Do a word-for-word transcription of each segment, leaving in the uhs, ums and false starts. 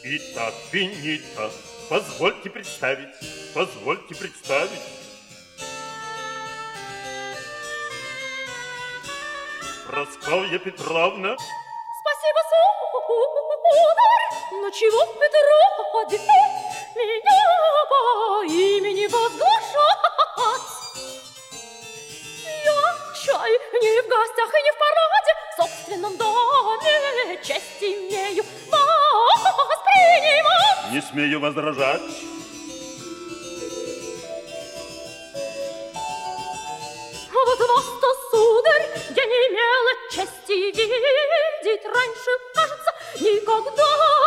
Итак, Бенито, позвольте представить, позвольте представить. Прасковья Петровна. Спасибо, сударь. Но чего Петрович меня по имени возглашать? Я чай не в гостях и не в параде, в собственном доме честь имею вас принимать. Не смею возражать. Вот вас-то, сударь, я не имела чести видеть раньше, кажется, никогда.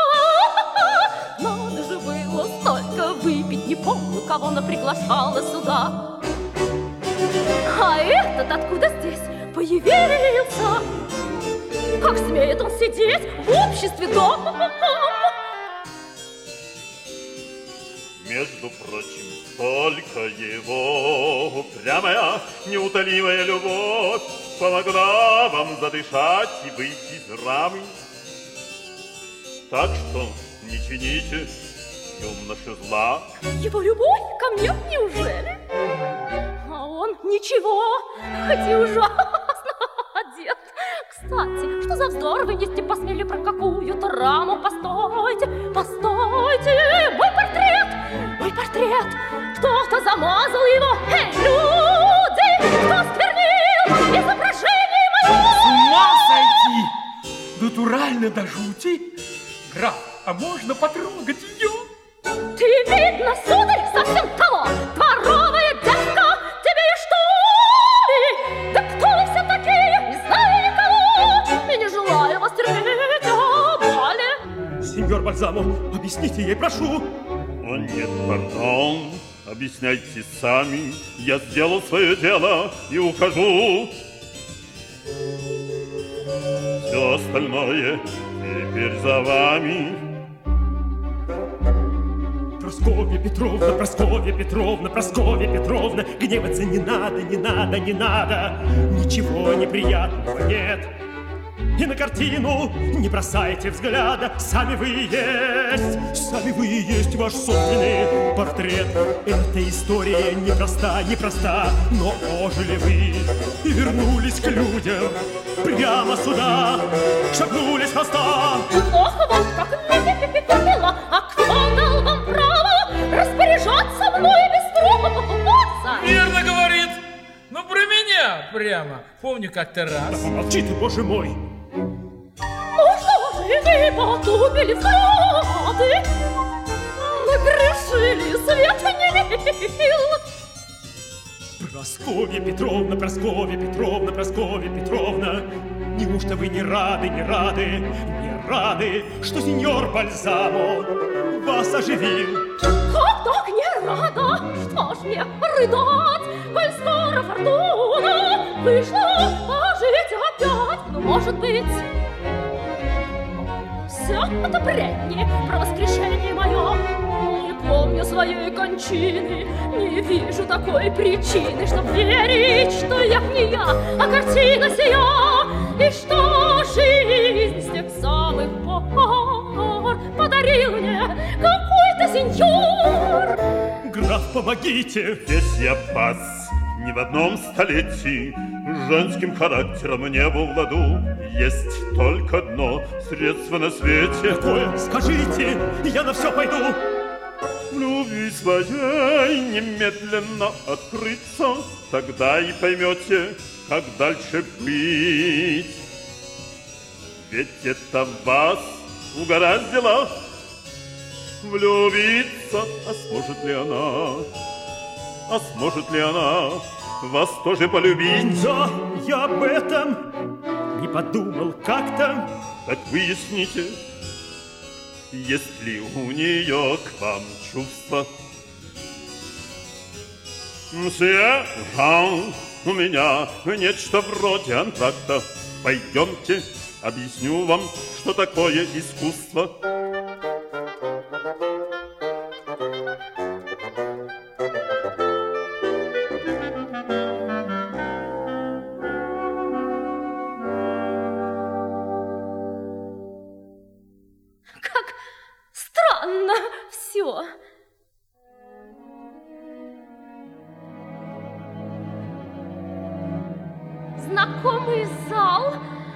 Надо же было столько выпить, не помню, кого она приглашала сюда. А этот откуда здесь появился? Как смеет он сидеть в обществе дома? Между прочим, только его упрямая, неутолимая любовь помогла вам задышать и выйти из рамы. Так что не чините, юноша, зла. Его любовь ко мне, неужели? А он ничего, хоть и ужасно одет. Кстати, что за вздор вы нести посмели про какую-то раму? Постойте, постойте, мой портрет, мой портрет. Кто-то замазал его. Эй, люди, кто сквернил изображение мое? С ума сойти! Натурально до жути. Граф, а можно потрогать ее? Ты, видно, сударь, совсем того, дворовая девка, тебе и что ли? Да кто вы все такие, не знаю никого, и не желаю вас терпеть, а более. Сеньор Бальзамо, объясните ей, прошу. О нет, пардон, объясняйте сами, я сделал свое дело и ухожу. Все остальное теперь за вами. Прасковья Петровна, Прасковья Петровна, Прасковья Петровна, гневаться не надо, не надо, не надо, ничего неприятного нет. И на картину не бросайте взгляда, сами вы и есть, сами вы и есть ваш собственный портрет. Эта история непроста, непроста, но ожили вы и вернулись к людям прямо сюда, шагнули с хоста. Ох, вот как мило, а кто дал вам право распоряжаться мной без спроса? Верно говорит, ну про меня прямо. Помню как-то раз. Да помолчи ты, боже мой. Ну что же вы потупили взгляды, нагрешили свет не мил? Прасковья Петровна, Прасковья Петровна, Прасковья Петровна, неужто вы не рады, не рады, не рады, что сеньор Бальзамо вас оживил? Как так не рада? Что ж мне рыдать, коль скоро фортуна вышла пожить опять? Ну, может быть, все это бредни про воскрешение мое. Не помню своей кончины, не вижу такой причины, чтоб верить, что я не я, а картина сия, и что жизнь с тех самых пор подарил мне какой-то сеньор. Граф, помогите! Здесь я пас ни в одном столетии, женским характером не был в ладу. Есть только одно средство на свете. Какое? Скажите, я на все пойду. В любви своей немедленно открыться, тогда и поймете, как дальше быть. Ведь это вас угораздило влюбиться. А сможет ли она, а сможет ли она вас тоже полюбить? Да, я об этом не подумал как-то. Так выясните, есть ли у нее к вам чувства. Мсье Жан, у меня нечто вроде антракта. Пойдемте, объясню вам, что такое искусство. все. Знакомый зал,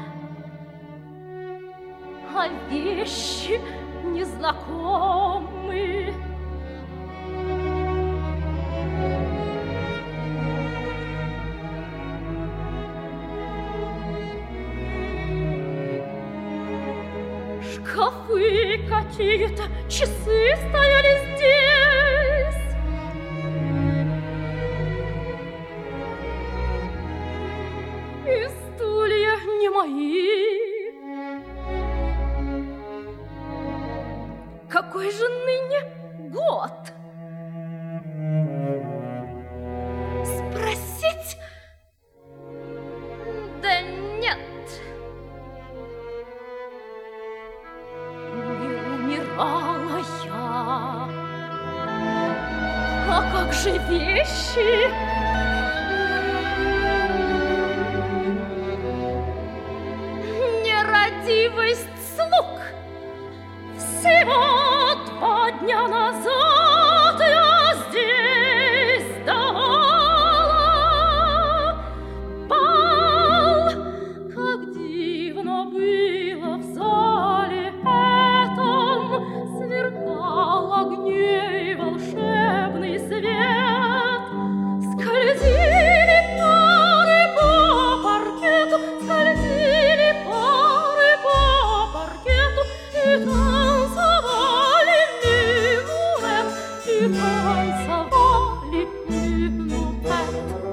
а вещи незнакомые. Шкафы какие-то, часы стояли здесь. И стулья не мои. Какой же ныне год? Спросить? Да нет. Не умирала я. А как же вещи? Нерадивость слуг. Всего два дня назад я здесь давала бал. Как дивно было в зале этом, сверкал огней волшебный свет. Скользили пары по паркету, скользили пары по паркету, и танцевали минуэт, и танцевали минуэт.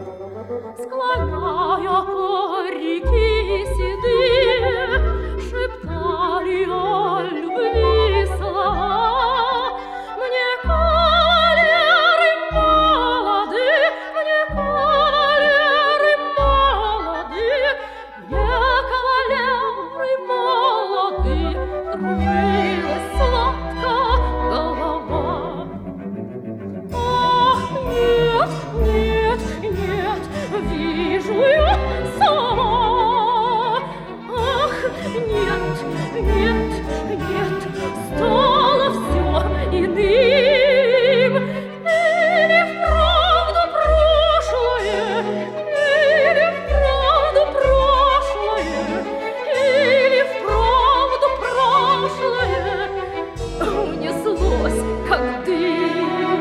Склоняя парики седые, шептали о любви слова. Мне кавалеры молодые, мне кавалеры молодые, мне кавалеры молодые, кружилась сладко голова. Ах, нет, нет, нет, вижу я сама. Ах, нет, нет, нет, стало все иным. Или вправду прошлое, или вправду прошлое, или вправду прошлое унеслось, как дым.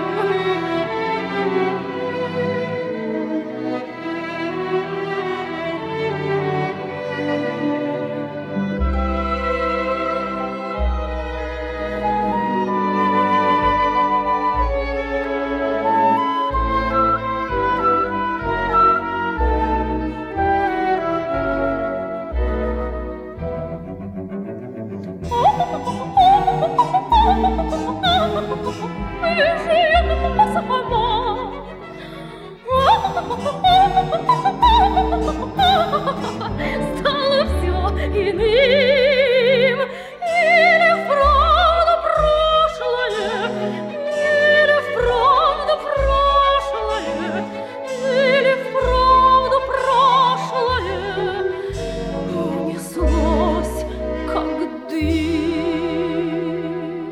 Стало все иным. Или вправду прошлое, или вправду прошлое, или вправду прошлое унеслось, как дым.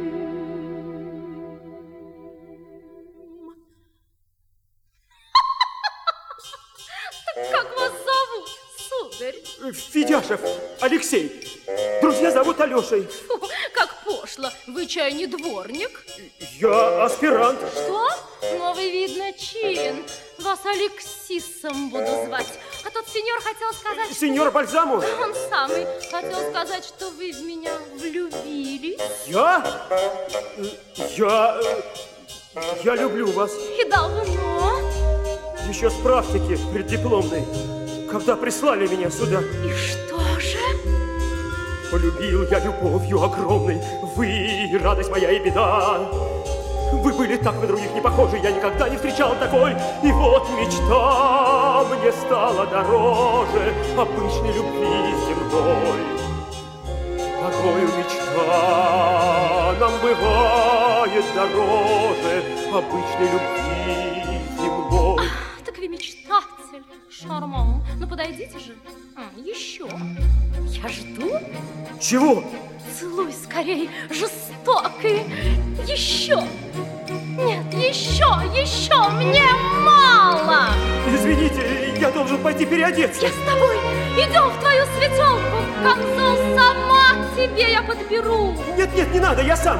Как вас зовут, сударь? Федяшев Алексей. Друзья зовут Алешей. Фу, как пошло. Вы, чай, не дворник? Я аспирант. Что? Новый, видно, чин. Вас Алексисом буду звать. А тот сеньор хотел сказать... Сеньор Бальзаму? Он самый. Хотел сказать, что вы в меня влюбились. Я? Я... Я люблю вас. И давно? Еще с практики преддипломной, когда прислали меня сюда. И что же? Полюбил я любовью огромной. Вы, радость моя и беда. Вы были так на других не похожи. Я никогда не встречал такой. И вот мечта мне стала дороже обычной любви земной. Порою мечта нам бывает дороже обычной любви земной. Так вы мечтатель, шарман. Ну подойдите же. А, еще. Я жду. Чего? Целуй скорее. скорей, жестокий. Еще. Нет, еще, еще, мне мало. Извините, я должен пойти переодеться. Я с тобой. Идем в твою светелку. Камзол сама к тебе я подберу. Нет, нет, не надо, я сам.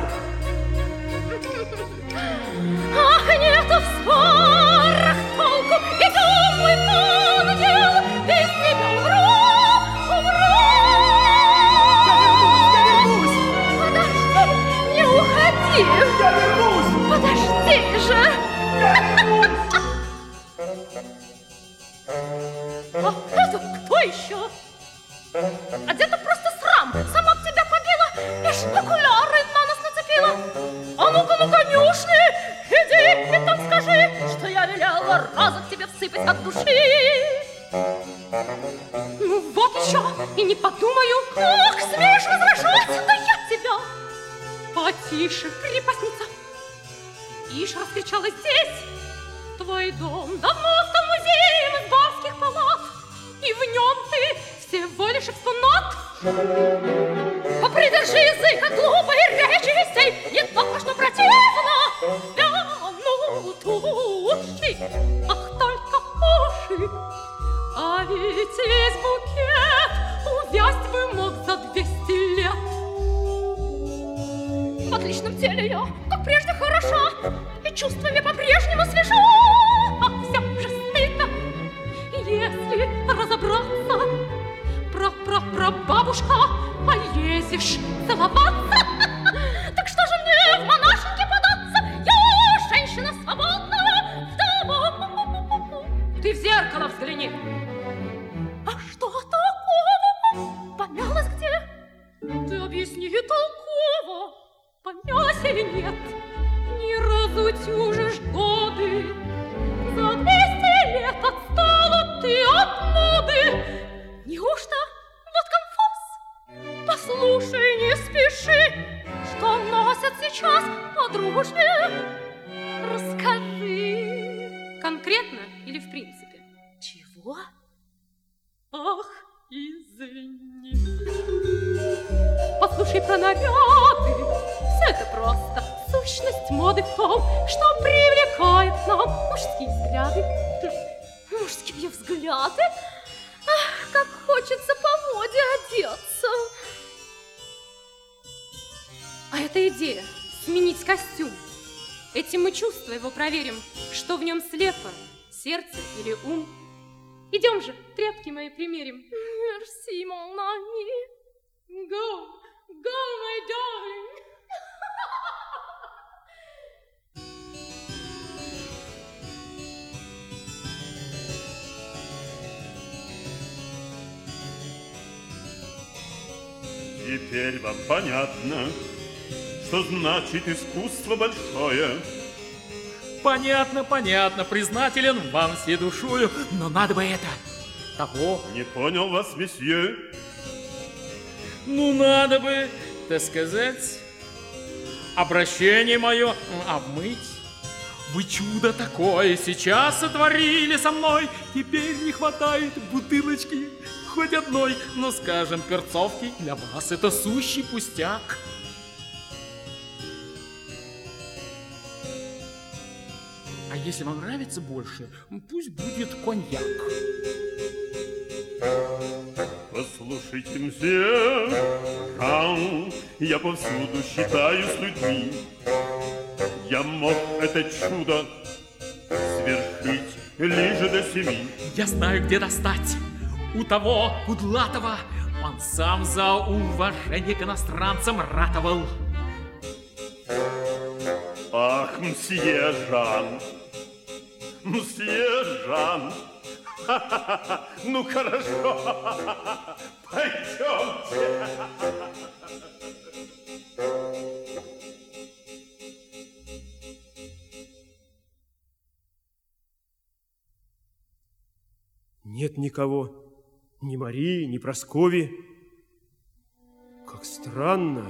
Ах, нету в спорах толку. Идем, мой ангел, без тебя умру, умру. Я вернусь, я вернусь. Подожди, не уходи. Я вернусь. Подожди же. А это кто еще? Одета просто срам. Сама б тебя побила. Ишь, окуляры на нас нацепила. А ну-ка, ну, конюшни, иди и там скажи, что я велела разок тебе всыпать от души. Ну вот еще, и не подумаю. Ох, смеешь возражаться, да я тебя. Потише, крепостница. Ишь, раскричала здесь. Твой дом давно-то музеем из барских палат, и в нем ты всего лишь экспонат. Попридержи язык от глупой речи сей, не только что противно вянут уши. Ах, только уши, а ведь весь букет увясть бы мог за двести лет. В отличном теле я, как прежде, хороша, и чувствами по-прежнему свежа. А все же стыдно, если разобраться. Пра-пра-пра-бабушка, полезешь целоваться. Так что же мне в монашеньке податься? Я женщина свободная, вдова. Ты в зеркало взгляни. А что такого? Помялась где? Ты объясни толково. Помялась или нет? Не разутюжишь годы. За двести лет отстала ты от моды. Неужто вот конфуз? Послушай, не спеши, что носят сейчас по дружбе. Расскажи. Конкретно или в принципе? Чего? Ах, извини. Послушай про наряды. Все это просто. Сущность моды в том, что привлекает к нам мужские взгляды. Мужские взгляды? Ах, как хочется по моде одеться. А это идея — сменить костюм. Этим мы чувства его проверим, что в нем слепо, сердце или ум. Идем же, тряпки мои примерим. Merci, mon ami. Go, go, my darling. Теперь вам понятно, что значит искусство большое. Понятно, понятно, признателен вам всей душою, но надо бы это, того. Не понял вас, месье. Ну, надо бы, так сказать, обращение мое обмыть. Вы чудо такое сейчас сотворили со мной. Теперь не хватает бутылочки хоть одной, но, скажем, перцовки для вас это сущий пустяк. А если вам нравится больше, пусть будет коньяк. Послушайте, мсье Жан, я повсюду считаюсь с людьми. Я мог это чудо свершить лишь до семи. Я знаю, где достать. У того кудлатого он сам за уважение к иностранцам ратовал. Ах, мсье Жан, мсье Жан, ха-ха-ха. Ну хорошо, пойдемте. Нет никого. Ни Марии, ни Прасковьи. Как странно.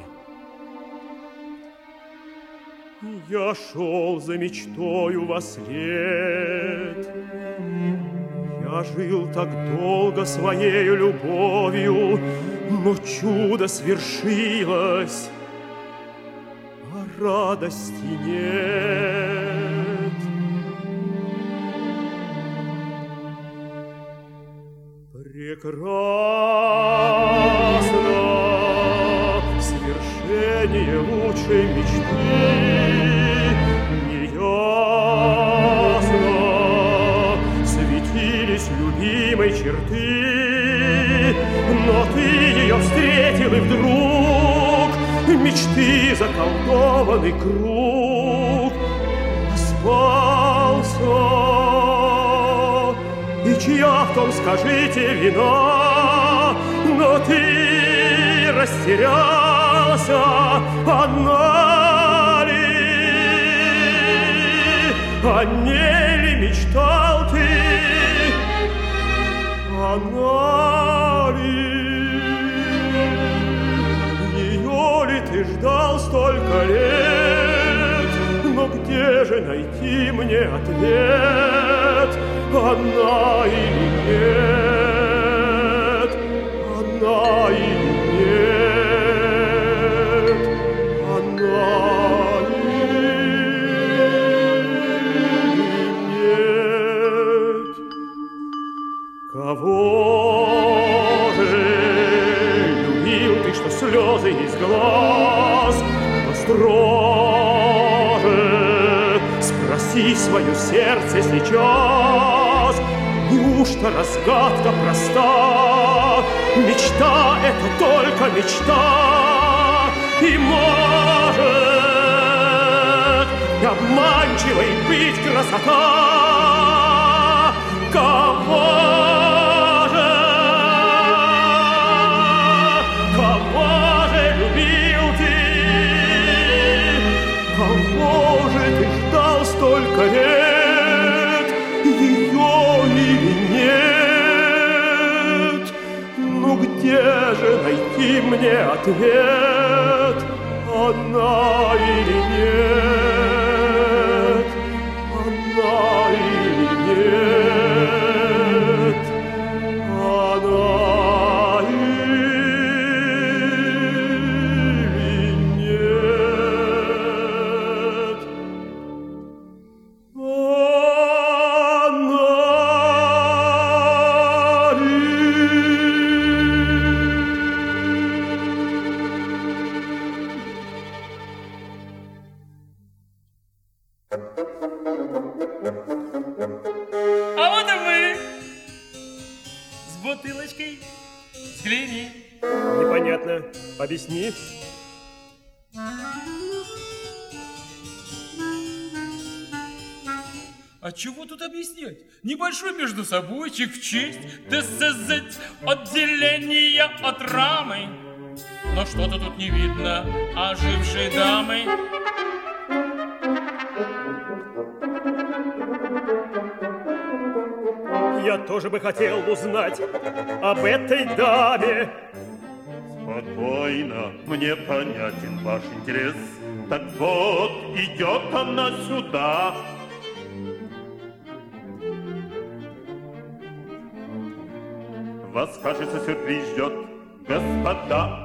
Я шел за мечтою во след. Я жил так долго своею любовью, но чудо свершилось. радости нет. Прекрасно свершение лучшей мечты, неясно светились любимой черты, но ты ее встретил, и вдруг мечты заколдованный круг распался. И чья в том, скажите, вина? Но ты растерялся, она ли, о ней ли мечтал ты? Она ли, ее ли ты ждал столько лет? Но где же найти мне ответ? Она или нет? Она или нет? Она или нет? Кого же любил ты, что слезы из глаз? Построже спроси свое сердце сейчас. Неужто разгадка проста? Мечта — это только мечта. И может обманчивой быть красота. Кого же, кого же любил ты? Кого же ты ждал столько лет? Ее или нет? Ну где же найти мне ответ? Она или нет? Она или нет? Она или нет? А вот и мы с бутылочкой. Взгляни. Непонятно. Объясни. А чего тут объяснять? Небольшой между собойчик в честь, так сказать, отделения от рамы. Но что-то тут не видно ожившей дамы. Я тоже бы хотел узнать об этой даме. Спокойно, мне понятен ваш интерес. Так вот, идет она сюда. Вас, кажется, сюрприз ждет, господа.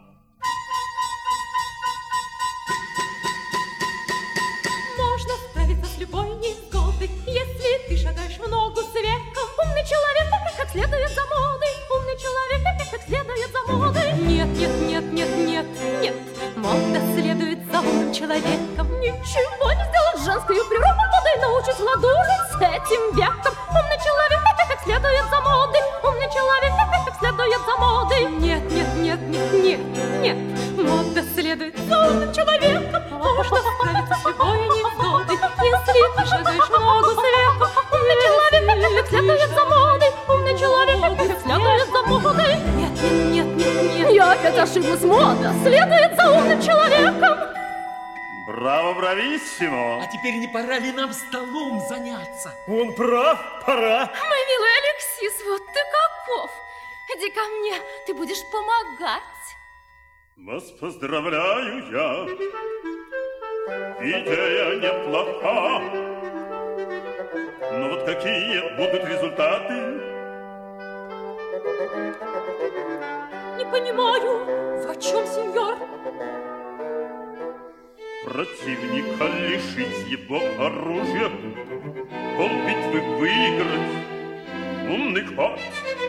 Можно справиться с любой невзгодой, если ты шагаешь в ногу с веком. Умный человек, как следует за модой. Умный человек, как следует за модой. Нет, нет, нет, нет, нет, нет. Мода следует за умным человеком. Ничего не сделать женскую природу, и научить ладужить с этим веком. Умный человек, как следует за модой. Умный человек, как следует за модой. Нет, нет, нет, нет, нет, нет. Мода следует за умным человеком. Можно справиться с любой невзгодой, если ты шагаешь в ногу с веком. Умный человек, как следует за модой. Умный человек, как следует за модой. Нет, нет, нет, нет, нет. Я опять ошиблась. Мода следует за умным человеком. Браво, брависсимо! А теперь не пора ли нам столом заняться? Он прав, пора. Мой милый Алексис, вот ты каков. Иди ко мне, ты будешь помогать. Вас поздравляю я. Идея неплоха. Но вот какие будут результаты? Не понимаю, в чем, сеньор? Противника лишить его оружия, полбитвы выиграть, умный ход.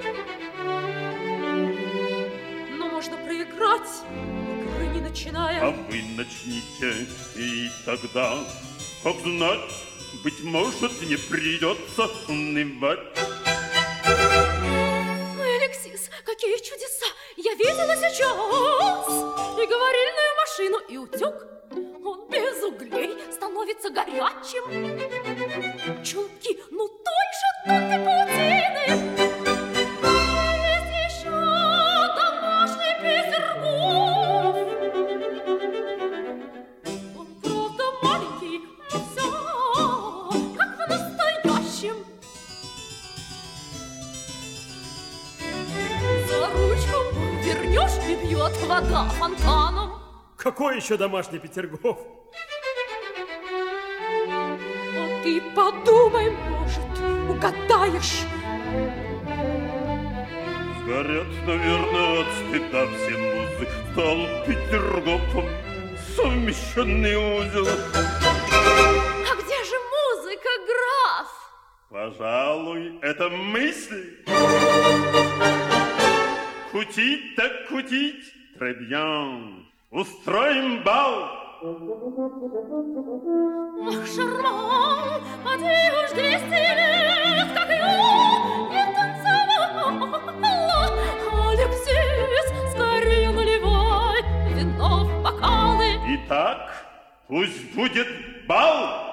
Но можно проиграть, игры не начиная. А вы начните, и тогда, как знать, быть может, не придется унывать. Алексис, какие чудеса! Я видела сейчас и говорильную машину, и утюг. Он без углей становится горячим. Чулки, ну той же тонкой паутины. Есть еще домашний Петергоф. Он правда маленький, но все как в настоящем. За ручку вернешь, и бьет вода фонтаном. Какой еще домашний Петергоф? А ты подумай, может, угадаешь. Сгорят, наверное, от стыда все музы. Стал Петергофом совмещенный узел. А где же музыка, граф? Пожалуй, это мысль. Кутить так кутить. Très bien. Устроим бал. Ах, Шарман, поди уж двести лет, как я не танцевала. Алексис, скорее наливай вино в бокалы. Итак, пусть будет бал.